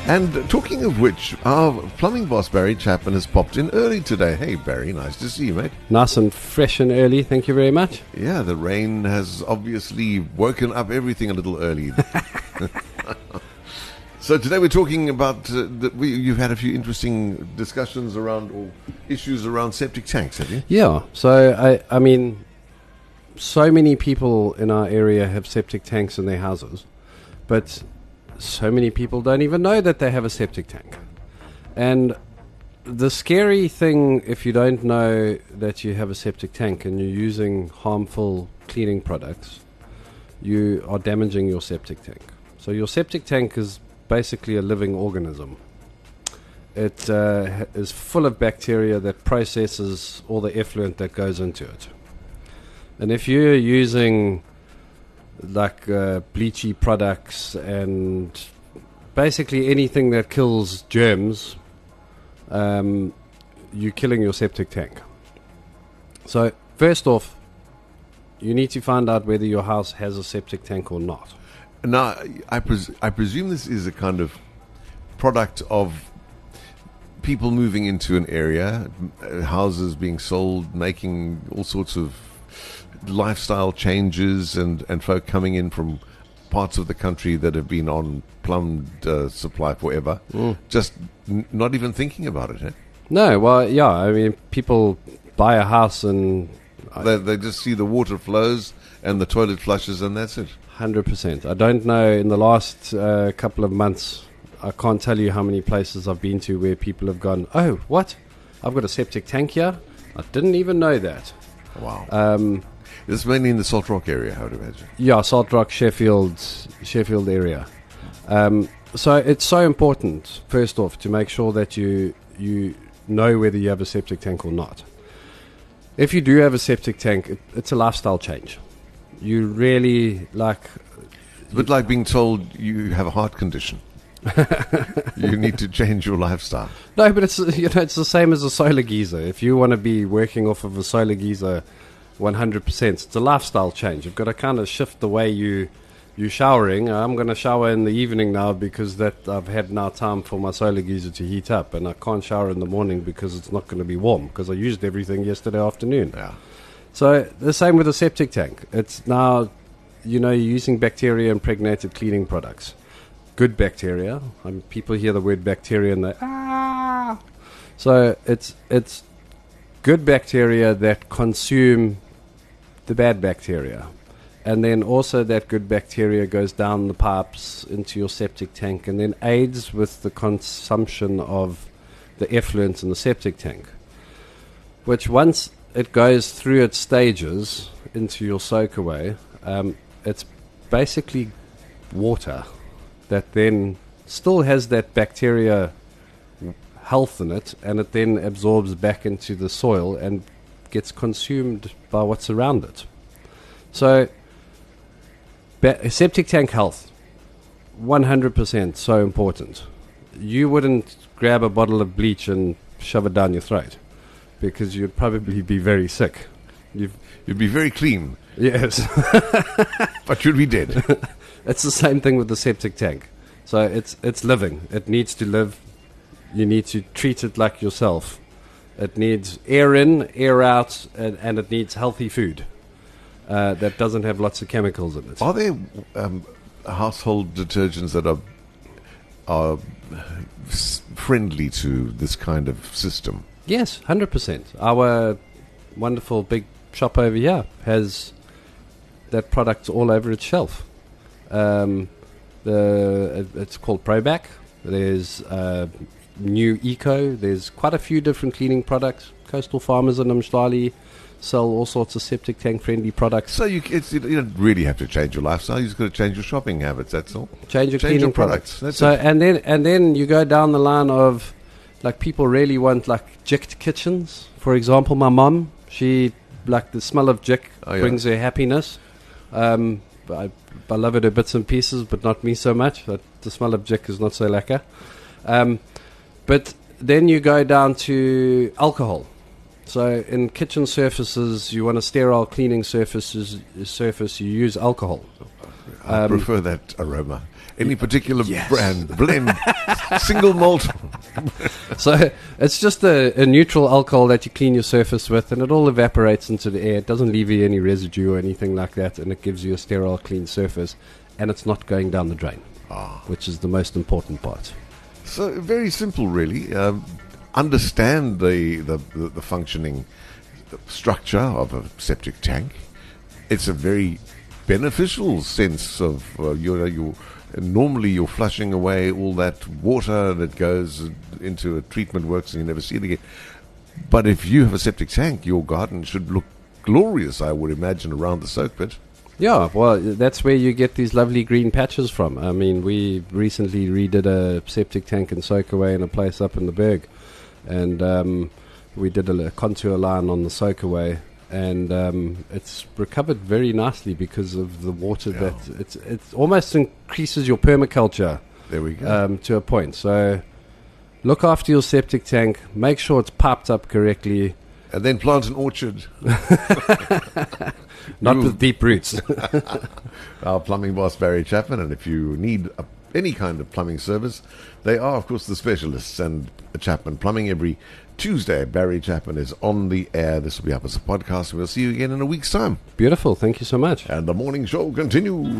And talking of which, our plumbing boss Barry Chapman has popped in early today. Hey Barry, nice to see you, mate. Nice and fresh and early, thank you very much. Yeah, the rain has obviously woken up everything a little early. So today we're talking about, you've had a few interesting discussions around, or issues around septic tanks, have you? Yeah, so I mean, so many people in our area have septic tanks in their houses, but so many people don't even know that they have a septic tank. And the scary thing, if you don't know that you have a septic tank and you're using harmful cleaning products, you are damaging your septic tank. So your septic tank is basically a living organism. It is full of bacteria that processes all the effluent that goes into it. And if you're using like bleachy products and basically anything that kills germs, you're killing your septic tank. So first off, you need to find out whether your house has a septic tank or not. Now, I presume this is a kind of product of people moving into an area, houses being sold, making all sorts of lifestyle changes, and folk coming in from parts of the country that have been on plumbed supply forever, just not even thinking about it. No, well, yeah, I mean, people buy a house and they just see the water flows and the toilet flushes, and that's it. 100%. I don't know, in the last couple of months, I can't tell you how many places I've been to where people have gone, oh, what? I've got a septic tank here? I didn't even know that. Wow. This is mainly in the Salt Rock area, I would imagine. Yeah, Salt Rock, Sheffield area. So it's so important, first off, to make sure that you know whether you have a septic tank or not. If you do have a septic tank, it's a lifestyle change. You really It's a bit like being told you have a heart condition. You need to change your lifestyle. No, but it's the same as a solar geyser. If you want to be working off of a solar geyser 100%, it's a lifestyle change. You've got to kind of shift the way you're showering. I'm going to shower in the evening now because that I've had now time for my solar geyser to heat up, and I can't shower in the morning because it's not going to be warm because I used everything yesterday afternoon. Yeah. So the same with a septic tank. It's now, you're using bacteria impregnated cleaning products. Good bacteria. People hear the word bacteria and they, ah! So it's good bacteria that consume the bad bacteria. And then also that good bacteria goes down the pipes into your septic tank and then aids with the consumption of the effluent in the septic tank, which once it goes through its stages into your soakaway, it's basically water that then still has that bacteria health in it, and it then absorbs back into the soil and gets consumed by what's around it. So septic tank health, 100% so important. You wouldn't grab a bottle of bleach and shove it down your throat because you'd probably be very sick. You'd be very clean. Yes. But you'd be dead. It's the same thing with the septic tank. So it's living. It needs to live. You need to treat it like yourself. It needs air in, air out, and it needs healthy food that doesn't have lots of chemicals in it. Are there household detergents that are friendly to this kind of system? Yes, 100%. Our wonderful big shop over here has that product all over its shelf. It's called Probac. There's New Eco. There's quite a few different cleaning products. Coastal Farmers in Umhlali sell all sorts of septic tank friendly products. So you don't really have to change your lifestyle. You just got to change your shopping habits. That's all. Change your cleaning products. That's so it. and then you go down the line of like people really want like jicked kitchens. For example, my mum, she like the smell of jick brings her happiness. I love it in bits and pieces, but not me so much. The smell of jick is not so lekker. But then you go down to alcohol. So in kitchen surfaces, you want a sterile cleaning surface, you use alcohol. I prefer that aroma. Any particular Yes. brand, blend, single malt? So it's just a neutral alcohol that you clean your surface with, and it all evaporates into the air. It doesn't leave you any residue or anything like that, and it gives you a sterile, clean surface, and it's not going down the drain, which is the most important part. So very simple, really. Understand the functioning structure of a septic tank. It's a very beneficial sense of normally you're flushing away all that water that goes into a treatment works and you never see it again. But if you have a septic tank, your garden should look glorious, I would imagine, around the soak pit. Yeah, well, that's where you get these lovely green patches from. I mean, we recently redid a septic tank and soakaway in a place up in the Berg, and we did a contour line on the soakaway, and it's recovered very nicely because of the water that it almost increases your permaculture. There we go. To a point. So look after your septic tank, make sure it's piped up correctly. And then plant an orchard. Not with deep roots. Our plumbing boss, Barry Chapman, and if you need any kind of plumbing service, they are, of course, the specialists. And Chapman Plumbing every Tuesday. Barry Chapman is on the air. This will be up as a podcast. We'll see you again in a week's time. Beautiful. Thank you so much. And the morning show continues.